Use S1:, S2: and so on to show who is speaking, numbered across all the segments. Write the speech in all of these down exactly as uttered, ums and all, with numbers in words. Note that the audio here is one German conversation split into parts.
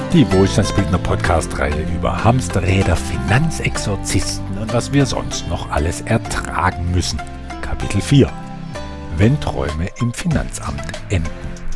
S1: Die Wohlstandsbildner-Podcast-Reihe über Hamsterräder, Finanzexorzisten und was wir sonst noch alles ertragen müssen. Kapitel vier. Wenn Träume im Finanzamt enden.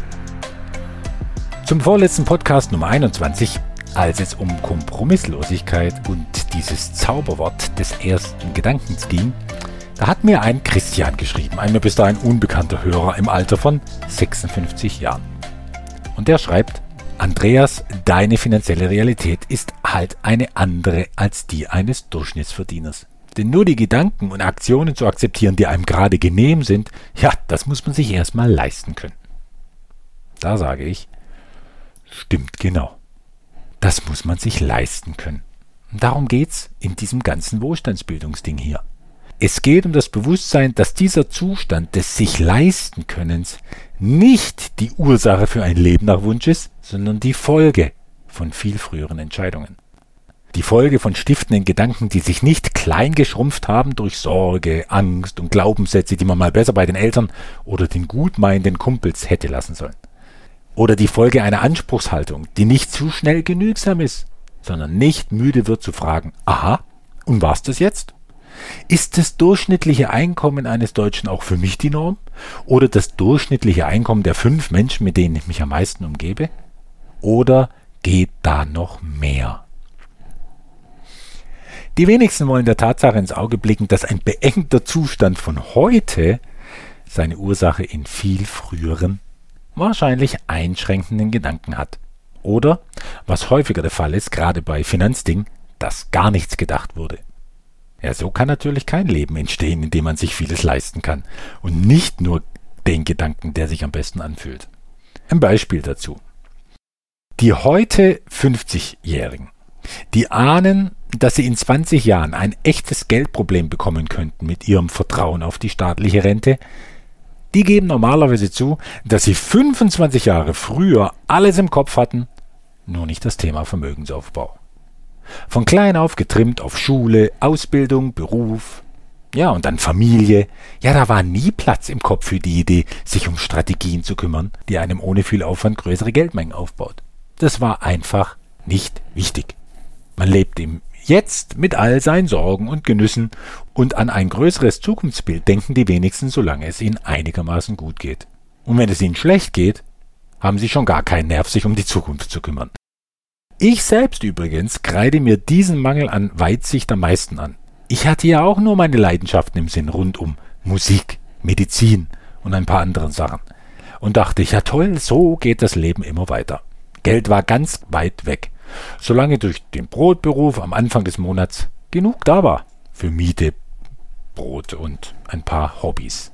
S1: Zum vorletzten Podcast Nummer einundzwanzig, als es um Kompromisslosigkeit und dieses Zauberwort des ersten Gedankens ging, da hat mir ein Christian geschrieben, ein mir bis dahin unbekannter Hörer im Alter von sechsundfünfzig Jahren. Und der schreibt: Andreas, deine finanzielle Realität ist halt eine andere als die eines Durchschnittsverdieners. Denn nur die Gedanken und Aktionen zu akzeptieren, die einem gerade genehm sind, ja, das muss man sich erstmal leisten können. Da sage ich, stimmt genau. Das muss man sich leisten können. Und darum geht's in diesem ganzen Wohlstandsbildungsding hier. Es geht um das Bewusstsein, dass dieser Zustand des sich leisten Könnens nicht die Ursache für ein Leben nach Wunsch ist, sondern die Folge von viel früheren Entscheidungen. Die Folge von stiftenden Gedanken, die sich nicht klein geschrumpft haben durch Sorge, Angst und Glaubenssätze, die man mal besser bei den Eltern oder den gutmeinenden Kumpels hätte lassen sollen. Oder die Folge einer Anspruchshaltung, die nicht zu schnell genügsam ist, sondern nicht müde wird zu fragen, aha, und war's das jetzt? Ist das durchschnittliche Einkommen eines Deutschen auch für mich die Norm? Oder das durchschnittliche Einkommen der fünf Menschen, mit denen ich mich am meisten umgebe? Oder geht da noch mehr? Die wenigsten wollen der Tatsache ins Auge blicken, dass ein beengter Zustand von heute seine Ursache in viel früheren, wahrscheinlich einschränkenden Gedanken hat. Oder, was häufiger der Fall ist, gerade bei Finanzdingen, dass gar nichts gedacht wurde. Ja, so kann natürlich kein Leben entstehen, in dem man sich vieles leisten kann. Und nicht nur den Gedanken, der sich am besten anfühlt. Ein Beispiel dazu. Die heute fünfzigjährigen, die ahnen, dass sie in zwanzig Jahren ein echtes Geldproblem bekommen könnten mit ihrem Vertrauen auf die staatliche Rente, die geben normalerweise zu, dass sie fünfundzwanzig Jahre früher alles im Kopf hatten, nur nicht das Thema Vermögensaufbau. Von klein auf getrimmt auf Schule, Ausbildung, Beruf, ja und dann Familie. Ja, da war nie Platz im Kopf für die Idee, sich um Strategien zu kümmern, die einem ohne viel Aufwand größere Geldmengen aufbaut. Das war einfach nicht wichtig. Man lebt im Jetzt mit all seinen Sorgen und Genüssen und an ein größeres Zukunftsbild denken die wenigsten, solange es ihnen einigermaßen gut geht. Und wenn es ihnen schlecht geht, haben sie schon gar keinen Nerv, sich um die Zukunft zu kümmern. Ich selbst übrigens kreide mir diesen Mangel an Weitsicht am meisten an. Ich hatte ja auch nur meine Leidenschaften im Sinn rund um Musik, Medizin und ein paar anderen Sachen. Und dachte ich, ja toll, so geht das Leben immer weiter. Geld war ganz weit weg, solange durch den Brotberuf am Anfang des Monats genug da war für Miete, Brot und ein paar Hobbys.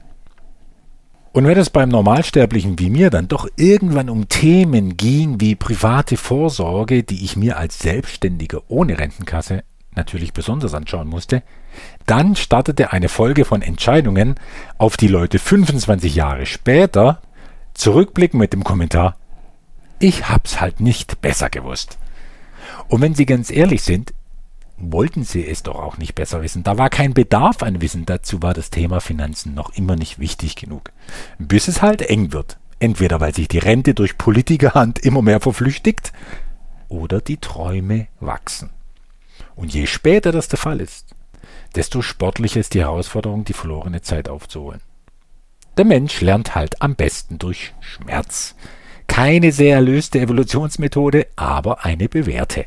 S1: Und wenn es beim Normalsterblichen wie mir dann doch irgendwann um Themen ging wie private Vorsorge, die ich mir als Selbstständiger ohne Rentenkasse natürlich besonders anschauen musste, dann startete eine Folge von Entscheidungen, auf die Leute fünfundzwanzig Jahre später zurückblicken mit dem Kommentar: Ich hab's halt nicht besser gewusst. Und wenn Sie ganz ehrlich sind, wollten Sie es doch auch nicht besser wissen. Da war kein Bedarf an Wissen, dazu war das Thema Finanzen noch immer nicht wichtig genug. Bis es halt eng wird. Entweder weil sich die Rente durch Politikerhand immer mehr verflüchtigt oder die Träume wachsen. Und je später das der Fall ist, desto sportlicher ist die Herausforderung, die verlorene Zeit aufzuholen. Der Mensch lernt halt am besten durch Schmerz. Keine sehr erlöste Evolutionsmethode, aber eine bewährte.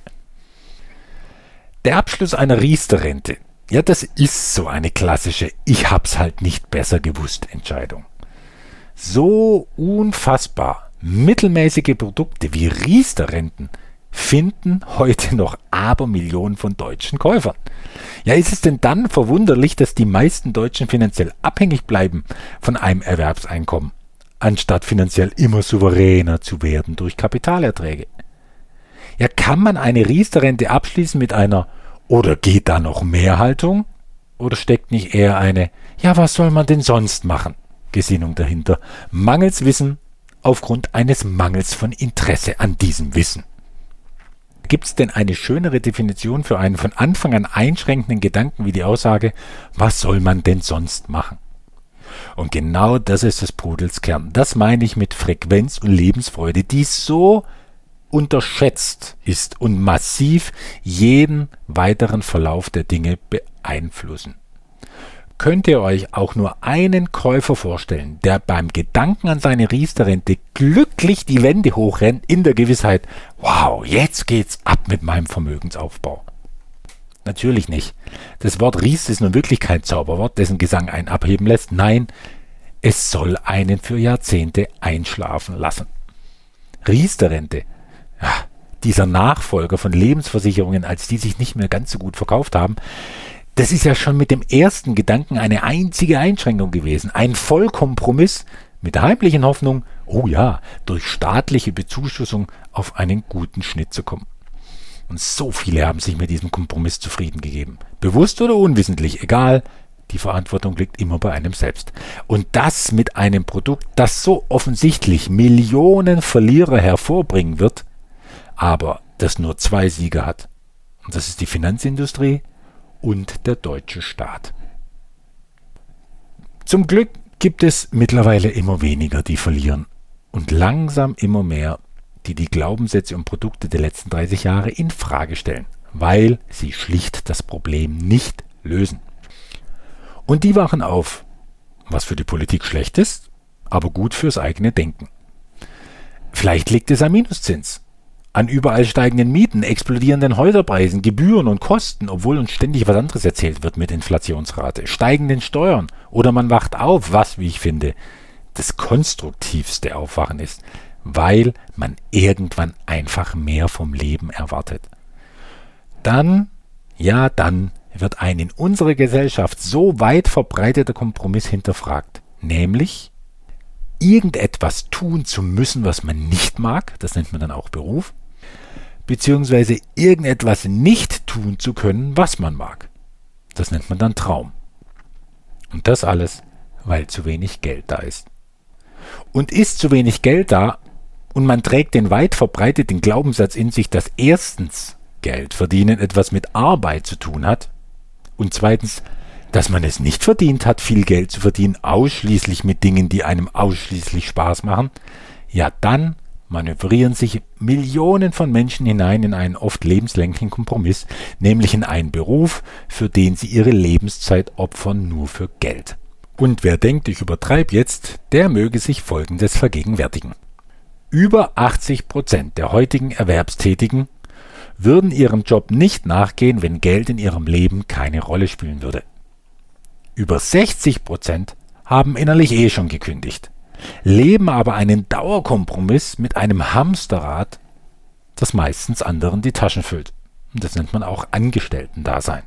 S1: Der Abschluss einer Riester-Rente, ja, das ist so eine klassische Ich hab's halt nicht besser gewusst Entscheidung. So unfassbar mittelmäßige Produkte wie Riester-Renten finden heute noch Abermillionen von deutschen Käufern. Ja, ist es denn dann verwunderlich, dass die meisten Deutschen finanziell abhängig bleiben von einem Erwerbseinkommen, anstatt finanziell immer souveräner zu werden durch Kapitalerträge? Ja, kann man eine Riester-Rente abschließen mit einer oder geht da noch mehr Haltung? Oder steckt nicht eher eine, ja, was soll man denn sonst machen, Gesinnung dahinter? Mangels Wissen aufgrund eines Mangels von Interesse an diesem Wissen. Gibt es denn eine schönere Definition für einen von Anfang an einschränkenden Gedanken wie die Aussage, was soll man denn sonst machen? Und genau das ist des Pudels Kern. Das meine ich mit Frequenz und Lebensfreude, die so unterschätzt ist und massiv jeden weiteren Verlauf der Dinge beeinflussen. Könnt ihr euch auch nur einen Käufer vorstellen, der beim Gedanken an seine Riester-Rente glücklich die Wände hochrennt, in der Gewissheit, wow, jetzt geht's ab mit meinem Vermögensaufbau? Natürlich nicht. Das Wort Riester ist nun wirklich kein Zauberwort, dessen Gesang einen abheben lässt. Nein, es soll einen für Jahrzehnte einschlafen lassen. Riester-Rente, ja, dieser Nachfolger von Lebensversicherungen, als die sich nicht mehr ganz so gut verkauft haben, das ist ja schon mit dem ersten Gedanken eine einzige Einschränkung gewesen. Ein Vollkompromiss mit der heimlichen Hoffnung, oh ja, durch staatliche Bezuschussung auf einen guten Schnitt zu kommen. Und so viele haben sich mit diesem Kompromiss zufrieden gegeben. Bewusst oder unwissentlich, egal, die Verantwortung liegt immer bei einem selbst. Und das mit einem Produkt, das so offensichtlich Millionen Verlierer hervorbringen wird, aber das nur zwei Sieger hat. Und das ist die Finanzindustrie und der deutsche Staat. Zum Glück gibt es mittlerweile immer weniger, die verlieren und langsam immer mehr, die die Glaubenssätze und Produkte der letzten dreißig Jahre in Frage stellen, weil sie schlicht das Problem nicht lösen. Und die wachen auf, was für die Politik schlecht ist, aber gut fürs eigene Denken. Vielleicht liegt es am Minuszins, an überall steigenden Mieten, explodierenden Häuserpreisen, Gebühren und Kosten, obwohl uns ständig was anderes erzählt wird mit Inflationsrate, steigenden Steuern oder man wacht auf, was, wie ich finde, das konstruktivste Aufwachen ist, weil man irgendwann einfach mehr vom Leben erwartet. Dann, ja dann, wird ein in unserer Gesellschaft so weit verbreiteter Kompromiss hinterfragt, nämlich irgendetwas tun zu müssen, was man nicht mag, das nennt man dann auch Beruf, beziehungsweise irgendetwas nicht tun zu können, was man mag. Das nennt man dann Traum. Und das alles, weil zu wenig Geld da ist. Und ist zu wenig Geld da und man trägt den weit verbreiteten Glaubenssatz in sich, dass erstens Geld verdienen etwas mit Arbeit zu tun hat und zweitens, dass man es nicht verdient hat, viel Geld zu verdienen, ausschließlich mit Dingen, die einem ausschließlich Spaß machen, ja dann manövrieren sich Millionen von Menschen hinein in einen oft lebenslänglichen Kompromiss, nämlich in einen Beruf, für den sie ihre Lebenszeit opfern, nur für Geld. Und wer denkt, ich übertreibe jetzt, der möge sich Folgendes vergegenwärtigen. Über achtzig Prozent der heutigen Erwerbstätigen würden ihrem Job nicht nachgehen, wenn Geld in ihrem Leben keine Rolle spielen würde. Über sechzig Prozent haben innerlich eh schon gekündigt, leben aber einen Dauerkompromiss mit einem Hamsterrad, das meistens anderen die Taschen füllt. Und das nennt man auch Angestellten-Dasein.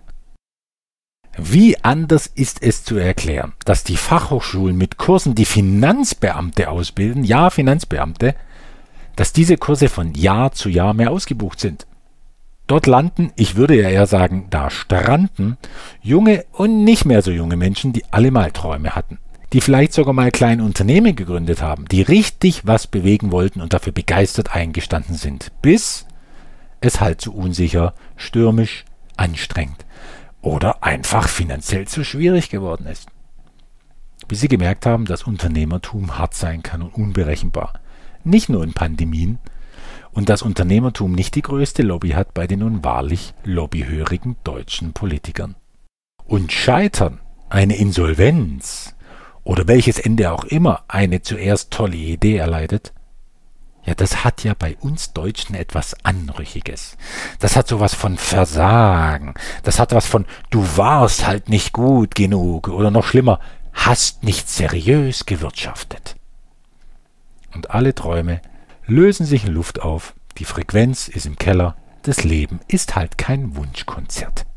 S1: Wie anders ist es zu erklären, dass die Fachhochschulen mit Kursen, die Finanzbeamte ausbilden, ja Finanzbeamte, dass diese Kurse von Jahr zu Jahr mehr ausgebucht sind. Dort landen, ich würde ja eher sagen, da stranden, junge und nicht mehr so junge Menschen, die alle mal Träume hatten, die vielleicht sogar mal kleine Unternehmen gegründet haben, die richtig was bewegen wollten und dafür begeistert eingestanden sind, bis es halt zu unsicher, stürmisch, anstrengend oder einfach finanziell zu schwierig geworden ist. Bis sie gemerkt haben, dass Unternehmertum hart sein kann und unberechenbar, nicht nur in Pandemien, und dass Unternehmertum nicht die größte Lobby hat bei den nun wahrlich lobbyhörigen deutschen Politikern. Und Scheitern, eine Insolvenz oder welches Ende auch immer eine zuerst tolle Idee erleidet, ja, das hat ja bei uns Deutschen etwas Anrüchiges. Das hat sowas von Versagen. Das hat was von, du warst halt nicht gut genug oder noch schlimmer, hast nicht seriös gewirtschaftet. Und alle Träume lösen sich in Luft auf, die Frequenz ist im Keller, das Leben ist halt kein Wunschkonzert.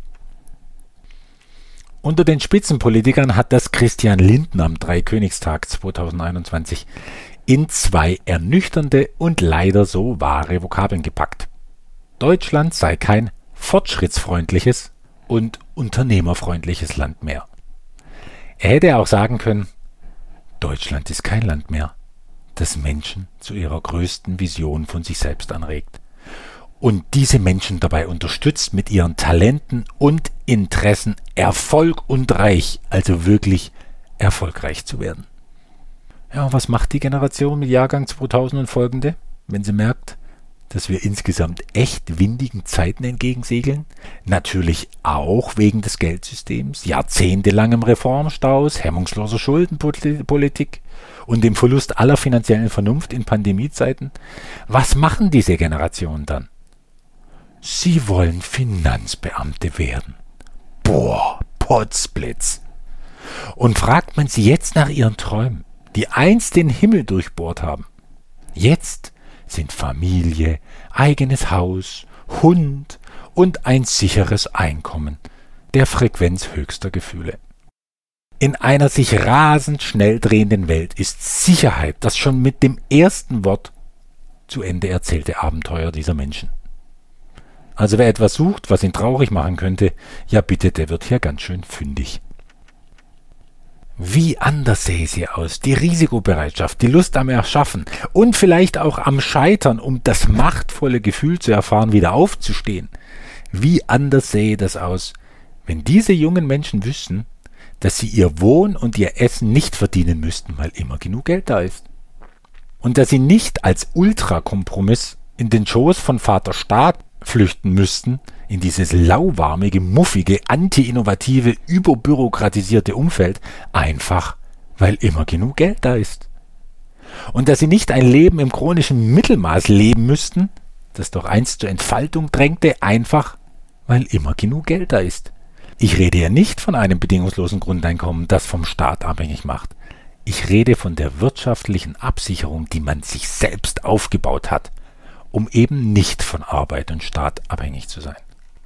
S1: Unter den Spitzenpolitikern hat das Christian Lindner am Dreikönigstag zweitausendeinundzwanzig in zwei ernüchternde und leider so wahre Vokabeln gepackt. Deutschland sei kein fortschrittsfreundliches und unternehmerfreundliches Land mehr. Er hätte auch sagen können, Deutschland ist kein Land mehr, das Menschen zu ihrer größten Vision von sich selbst anregt und diese Menschen dabei unterstützt, mit ihren Talenten und Interessen Erfolg und Reich, also wirklich erfolgreich zu werden. Ja, was macht die Generation mit Jahrgang zweitausend und folgende, wenn sie merkt, dass wir insgesamt echt windigen Zeiten entgegensegeln. Natürlich auch wegen des Geldsystems, jahrzehntelangem Reformstaus, hemmungsloser Schuldenpolitik und dem Verlust aller finanziellen Vernunft in Pandemiezeiten. Was machen diese Generationen dann? Sie wollen Finanzbeamte werden. Boah, Potzblitz. Und fragt man sie jetzt nach ihren Träumen, die einst den Himmel durchbohrt haben. Jetzt sind Familie, eigenes Haus, Hund und ein sicheres Einkommen der Frequenz höchster Gefühle. In einer sich rasend schnell drehenden Welt ist Sicherheit das schon mit dem ersten Wort zu Ende erzählte Abenteuer dieser Menschen. Also wer etwas sucht, was ihn traurig machen könnte, ja bitte, der wird hier ganz schön fündig. Wie anders sähe sie aus, die Risikobereitschaft, die Lust am Erschaffen und vielleicht auch am Scheitern, um das machtvolle Gefühl zu erfahren, wieder aufzustehen. Wie anders sähe das aus, wenn diese jungen Menschen wüssten, dass sie ihr Wohn- und ihr Essen nicht verdienen müssten, weil immer genug Geld da ist. Und dass sie nicht als Ultrakompromiss in den Schoß von Vater Staat flüchten müssten, in dieses lauwarmige, muffige, anti-innovative, überbürokratisierte Umfeld, einfach, weil immer genug Geld da ist. Und dass sie nicht ein Leben im chronischen Mittelmaß leben müssten, das doch einst zur Entfaltung drängte, einfach, weil immer genug Geld da ist. Ich rede ja nicht von einem bedingungslosen Grundeinkommen, das vom Staat abhängig macht. Ich rede von der wirtschaftlichen Absicherung, die man sich selbst aufgebaut hat, um eben nicht von Arbeit und Staat abhängig zu sein.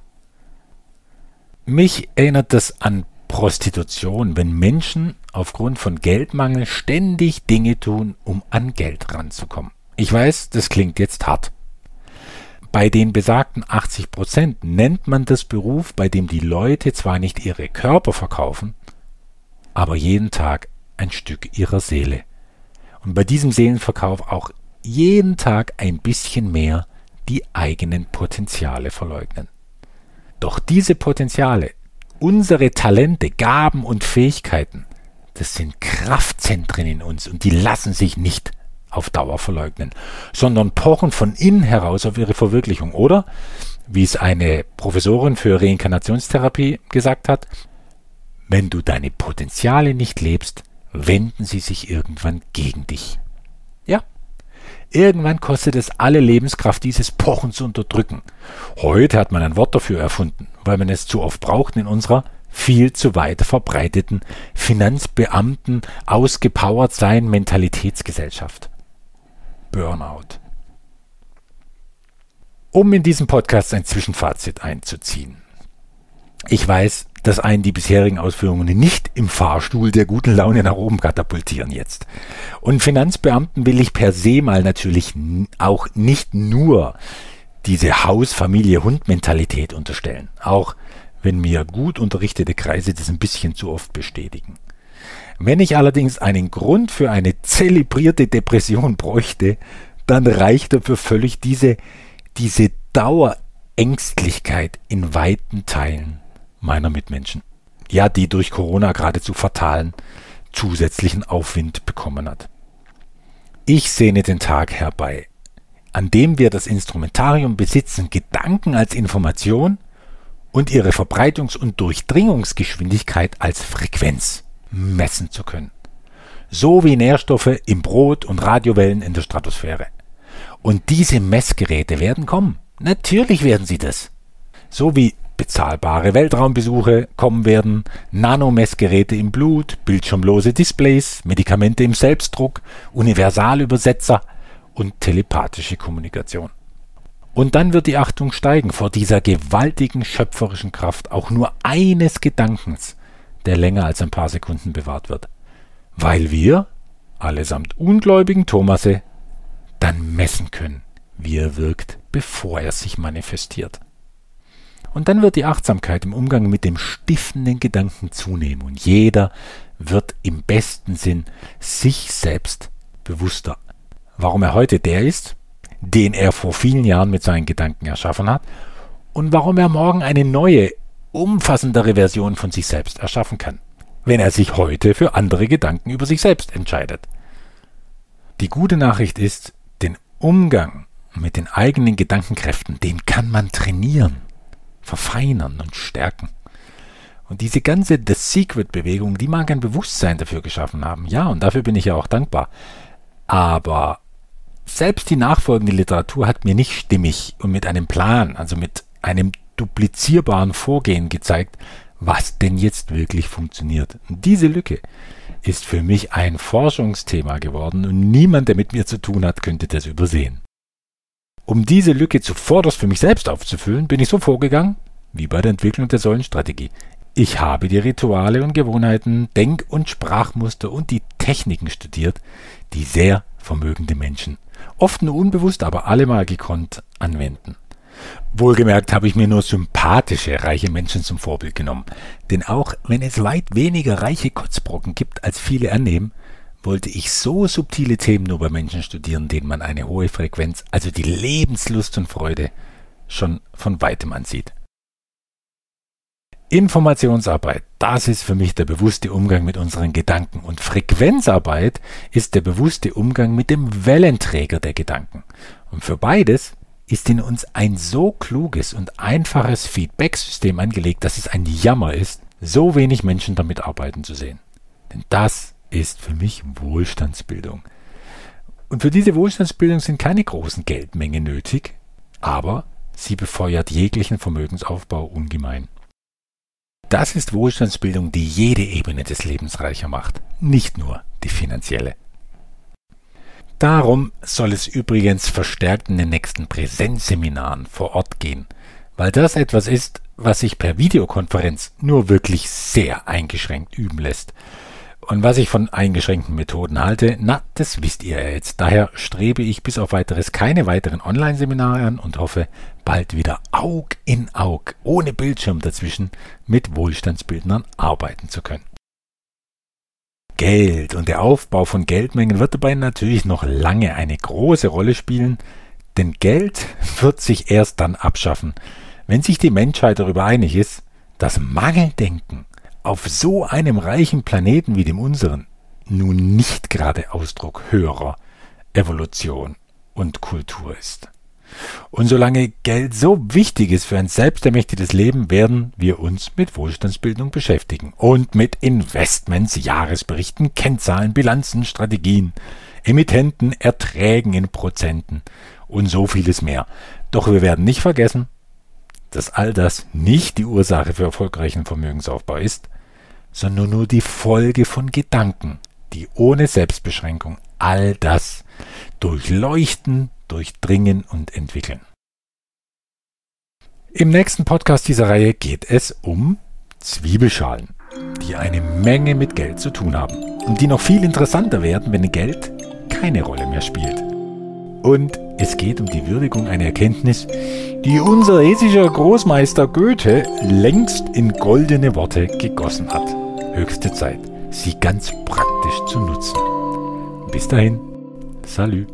S1: Mich erinnert das an Prostitution, wenn Menschen aufgrund von Geldmangel ständig Dinge tun, um an Geld ranzukommen. Ich weiß, das klingt jetzt hart. Bei den besagten achtzig Prozent nennt man das Beruf, bei dem die Leute zwar nicht ihre Körper verkaufen, aber jeden Tag ein Stück ihrer Seele. Und bei diesem Seelenverkauf auch jeden Tag ein bisschen mehr die eigenen Potenziale verleugnen. Doch diese Potenziale, unsere Talente, Gaben und Fähigkeiten, das sind Kraftzentren in uns und die lassen sich nicht auf Dauer verleugnen, sondern pochen von innen heraus auf ihre Verwirklichung. Oder, wie es eine Professorin für Reinkarnationstherapie gesagt hat, wenn du deine Potenziale nicht lebst, wenden sie sich irgendwann gegen dich. Ja. Irgendwann kostet es alle Lebenskraft, dieses Pochen zu unterdrücken. Heute hat man ein Wort dafür erfunden, weil man es zu oft braucht in unserer viel zu weit verbreiteten Finanzbeamten ausgepowert sein Mentalitätsgesellschaft. Burnout. Um in diesem Podcast ein Zwischenfazit einzuziehen. Ich weiß, dass einen die bisherigen Ausführungen nicht im Fahrstuhl der guten Laune nach oben katapultieren jetzt. Und Finanzbeamten will ich per se mal natürlich auch nicht nur diese Haus-Familie-Hund-Mentalität unterstellen, auch wenn mir gut unterrichtete Kreise das ein bisschen zu oft bestätigen. Wenn ich allerdings einen Grund für eine zelebrierte Depression bräuchte, dann reicht dafür völlig diese, diese Dauerängstlichkeit in weiten Teilen meiner Mitmenschen. Ja, die durch Corona geradezu fatalen zusätzlichen Aufwind bekommen hat. Ich sehne den Tag herbei, an dem wir das Instrumentarium besitzen, Gedanken als Information und ihre Verbreitungs- und Durchdringungsgeschwindigkeit als Frequenz messen zu können. So wie Nährstoffe im Brot und Radiowellen in der Stratosphäre. Und diese Messgeräte werden kommen. Natürlich werden sie das. So wie bezahlbare Weltraumbesuche kommen werden, Nanomessgeräte im Blut, bildschirmlose Displays, Medikamente im Selbstdruck, Universalübersetzer und telepathische Kommunikation. Und dann wird die Achtung steigen vor dieser gewaltigen schöpferischen Kraft auch nur eines Gedankens, der länger als ein paar Sekunden bewahrt wird. Weil wir, allesamt ungläubigen Thomasse, dann messen können, wie er wirkt, bevor er sich manifestiert. Und dann wird die Achtsamkeit im Umgang mit dem stiftenden Gedanken zunehmen und jeder wird im besten Sinn sich selbst bewusster, warum er heute der ist, den er vor vielen Jahren mit seinen Gedanken erschaffen hat und warum er morgen eine neue, umfassendere Version von sich selbst erschaffen kann, wenn er sich heute für andere Gedanken über sich selbst entscheidet. Die gute Nachricht ist, den Umgang und mit den eigenen Gedankenkräften, den kann man trainieren, verfeinern und stärken. Und diese ganze The Secret-Bewegung, die mag ein Bewusstsein dafür geschaffen haben. Ja, und dafür bin ich ja auch dankbar. Aber selbst die nachfolgende Literatur hat mir nicht stimmig und mit einem Plan, also mit einem duplizierbaren Vorgehen gezeigt, was denn jetzt wirklich funktioniert. Und diese Lücke ist für mich ein Forschungsthema geworden und niemand, der mit mir zu tun hat, könnte das übersehen. Um diese Lücke zuvorderst für mich selbst aufzufüllen, bin ich so vorgegangen, wie bei der Entwicklung der Säulenstrategie. Ich habe die Rituale und Gewohnheiten, Denk- und Sprachmuster und die Techniken studiert, die sehr vermögende Menschen, oft nur unbewusst, aber allemal gekonnt, anwenden. Wohlgemerkt habe ich mir nur sympathische, reiche Menschen zum Vorbild genommen. Denn auch wenn es weit weniger reiche Kotzbrocken gibt, als viele annehmen, wollte ich so subtile Themen nur bei Menschen studieren, denen man eine hohe Frequenz, also die Lebenslust und Freude, schon von weitem ansieht. Informationsarbeit, das ist für mich der bewusste Umgang mit unseren Gedanken. Und Frequenzarbeit ist der bewusste Umgang mit dem Wellenträger der Gedanken. Und für beides ist in uns ein so kluges und einfaches Feedback-System angelegt, dass es ein Jammer ist, so wenig Menschen damit arbeiten zu sehen. Denn das ist für mich Wohlstandsbildung. Und für diese Wohlstandsbildung sind keine großen Geldmengen nötig, aber sie befeuert jeglichen Vermögensaufbau ungemein. Das ist Wohlstandsbildung, die jede Ebene des Lebens reicher macht, nicht nur die finanzielle. Darum soll es übrigens verstärkt in den nächsten Präsenzseminaren vor Ort gehen, weil das etwas ist, was sich per Videokonferenz nur wirklich sehr eingeschränkt üben lässt. Und was ich von eingeschränkten Methoden halte, na, das wisst ihr ja jetzt. Daher strebe ich bis auf weiteres keine weiteren Online-Seminare an und hoffe, bald wieder Aug in Aug, ohne Bildschirm dazwischen, mit Wohlstandsbildnern arbeiten zu können. Geld und der Aufbau von Geldmengen wird dabei natürlich noch lange eine große Rolle spielen, denn Geld wird sich erst dann abschaffen, wenn sich die Menschheit darüber einig ist, dass Mangeldenken auf so einem reichen Planeten wie dem unseren nun nicht gerade Ausdruck höherer Evolution und Kultur ist. Und solange Geld so wichtig ist für ein selbstermächtigtes Leben, werden wir uns mit Wohlstandsbildung beschäftigen und mit Investments, Jahresberichten, Kennzahlen, Bilanzen, Strategien, Emittenten, Erträgen in Prozenten und so vieles mehr. Doch wir werden nicht vergessen, dass all das nicht die Ursache für erfolgreichen Vermögensaufbau ist, sondern nur die Folge von Gedanken, die ohne Selbstbeschränkung all das durchleuchten, durchdringen und entwickeln. Im nächsten Podcast dieser Reihe geht es um Zwiebelschalen, die eine Menge mit Geld zu tun haben und die noch viel interessanter werden, wenn Geld keine Rolle mehr spielt. Und es geht um die Würdigung einer Erkenntnis, die unser hessischer Großmeister Goethe längst in goldene Worte gegossen hat. Höchste Zeit, sie ganz praktisch zu nutzen. Bis dahin, Salü.